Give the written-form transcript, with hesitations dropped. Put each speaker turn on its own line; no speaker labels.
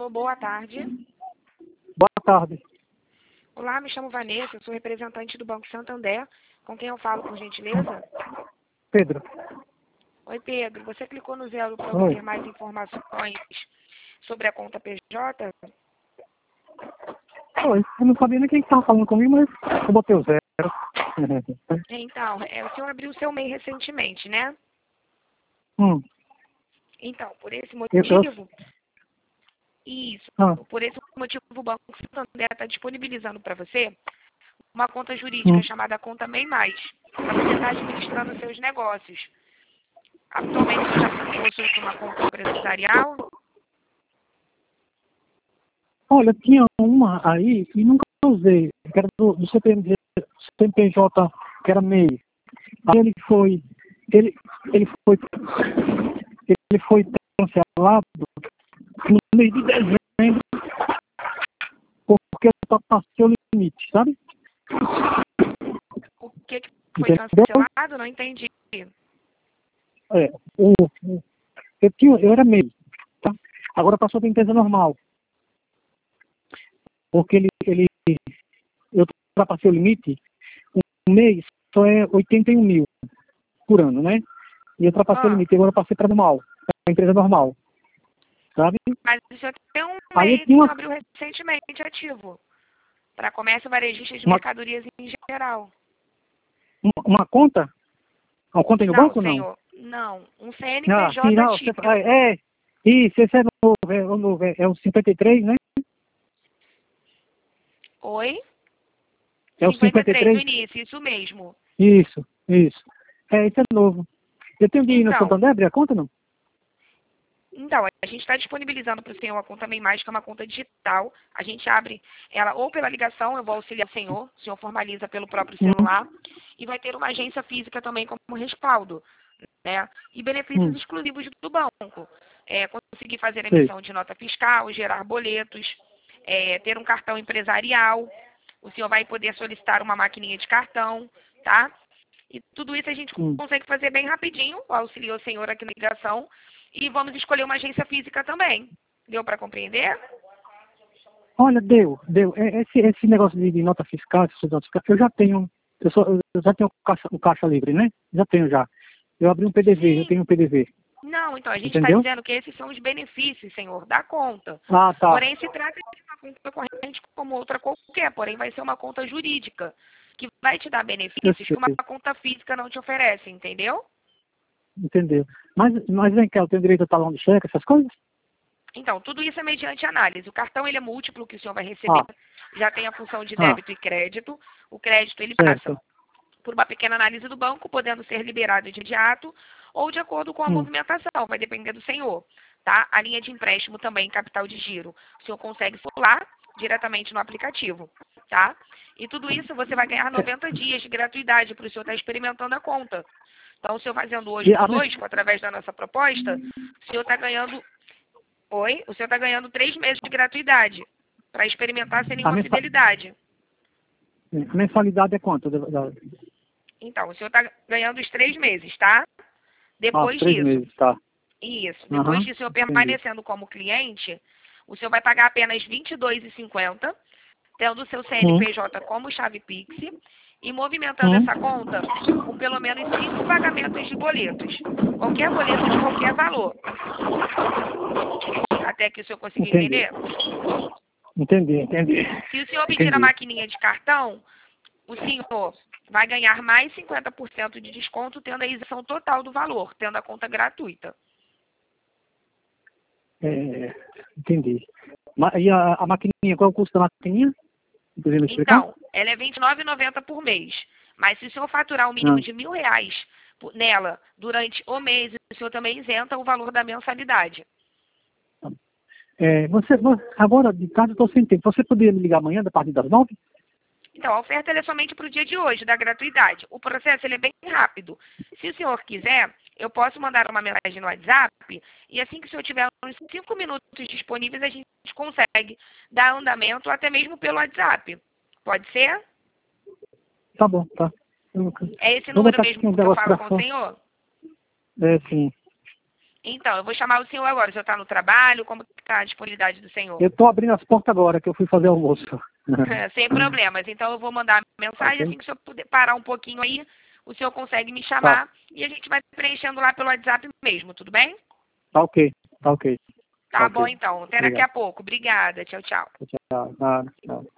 Alô, boa tarde.
Boa tarde.
Olá, me chamo Vanessa, sou representante do Banco Santander. Com quem eu falo, por gentileza?
Pedro.
Oi, Pedro. Você clicou no 0 para
Oi.
obter mais informações sobre a conta PJ?
Oi. Eu não sabia nem quem estava falando comigo, mas eu botei o 0.
Então, o senhor abriu o seu MEI recentemente, né? Então, por esse motivo, por esse motivo o Banco Santander está disponibilizando para você uma conta jurídica chamada Conta MEI+, para você estar administrando seus negócios. Atualmente você já possui uma conta empresarial?
Olha, tinha uma aí e nunca usei, que era do CNPJ, que era MEI. Aí ele foi cancelado no mês de dezembro, porque eu passei o limite, sabe?
O que foi cancelado? Não entendi.
Eu era MEI, tá? Agora passou para empresa normal. Porque eu ultrapassei o limite, um mês só é 81 mil por ano, né? E eu ultrapassei o limite, agora eu passei para normal, para empresa normal, sabe?
Mas o senhor tem um
Aí
MEI que abriu recentemente ativo, para comércio varejista de mercadorias em geral.
Uma conta? Uma conta aí no banco, não?
Senhor, não. Um CNPJ
sim, não,
ativo.
Isso, esse é novo, é o 53, né?
Oi?
É o 53
no início, isso mesmo.
Isso. Esse é novo. Eu tenho de ir no Santander abrir a conta, não?
Então, a gente está disponibilizando para o senhor uma conta MEI+, que é uma conta digital. A gente abre ela ou pela ligação, eu vou auxiliar o senhor formaliza pelo próprio celular, e vai ter uma agência física também como respaldo, né? E benefícios exclusivos do banco. Conseguir fazer emissão de nota fiscal, gerar boletos, ter um cartão empresarial, o senhor vai poder solicitar uma maquininha de cartão, tá? E tudo isso a gente consegue fazer bem rapidinho, auxilia o senhor aqui na ligação, e vamos escolher uma agência física também. Deu para compreender?
Olha, deu. Esse negócio de nota fiscal, eu já tenho, eu já tenho o caixa livre, né? Já tenho já. Eu abri um PDV, eu tenho um PDV.
Não, então a gente está dizendo que esses são os benefícios, senhor, da conta.
Ah, tá.
Porém, se trata de uma conta corrente como outra qualquer, porém vai ser uma conta jurídica, que vai te dar benefícios que uma conta física não te oferece, entendeu?
Entendeu. Mas vem cá, eu tenho direito a talão de cheque, essas coisas?
Então, tudo isso é mediante análise. O cartão ele é múltiplo que o senhor vai receber, já tem a função de débito e crédito. O crédito ele passa por uma pequena análise do banco, podendo ser liberado de imediato ou de acordo com a movimentação, vai depender do senhor, tá? A linha de empréstimo também, capital de giro, o senhor consegue pular diretamente no aplicativo, tá? E tudo isso você vai ganhar 90 dias de gratuidade para o senhor estar experimentando a conta. Então, o senhor fazendo hoje conosco, através da nossa proposta, o senhor está ganhando... Oi? O senhor está ganhando 3 meses de gratuidade para experimentar sem nenhuma fidelidade.
A mensalidade é quanto?
Então, o senhor está ganhando os 3 meses, tá? Depois
3
disso.
meses, tá.
Isso. Depois de o senhor permanecendo como cliente, o senhor vai pagar apenas R$ 22,50, tendo o seu CNPJ como chave Pix e movimentando essa conta com pelo menos 5 pagamentos de boletos. Qualquer boleto de qualquer valor. Até que o senhor consiga entender?
Entendi.
Se o senhor pedir a maquininha de cartão, o senhor vai ganhar mais 50% de desconto, tendo a isenção total do valor, tendo a conta gratuita.
Entendi. E a maquininha, qual é o custo da maquininha?
Então, ela é R$ 29,90 por mês. Mas se o senhor faturar um mínimo de R$ 1.000 nela durante o mês, o senhor também isenta o valor da mensalidade.
Agora, de tarde, eu estou sem tempo. Você poderia me ligar amanhã, a partir das 9?
Então, a oferta é somente para o dia de hoje, da gratuidade. O processo ele é bem rápido. Se o senhor quiser, eu posso mandar uma mensagem no WhatsApp e assim que o senhor tiver uns 5 minutos disponíveis, a gente consegue dar andamento até mesmo pelo WhatsApp. Pode ser?
Tá bom, tá.
É esse número mesmo que eu falo com o senhor?
Sim.
Então, eu vou chamar o senhor agora. O senhor está no trabalho? Como está a disponibilidade do senhor?
Eu estou abrindo as portas agora, que eu fui fazer almoço.
Sem problemas. Então, eu vou mandar mensagem.
Ok.
Assim que o senhor puder parar um pouquinho aí, o senhor consegue me chamar. E a gente vai preenchendo lá pelo WhatsApp mesmo, tudo bem?
Tá ok, tá ok.
Tá bom,
Ok.
então. Até daqui
Obrigado.
a pouco. Obrigada. Tchau, tchau.
Tchau, tchau.